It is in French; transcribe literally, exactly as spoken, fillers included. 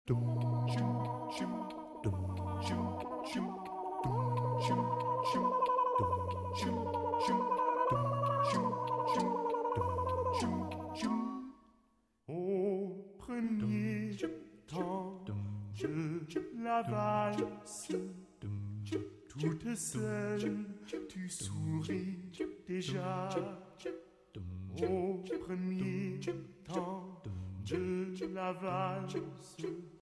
Au premier temps de la valse, toute seule, tu souris déjà. Au premier temps de la valse,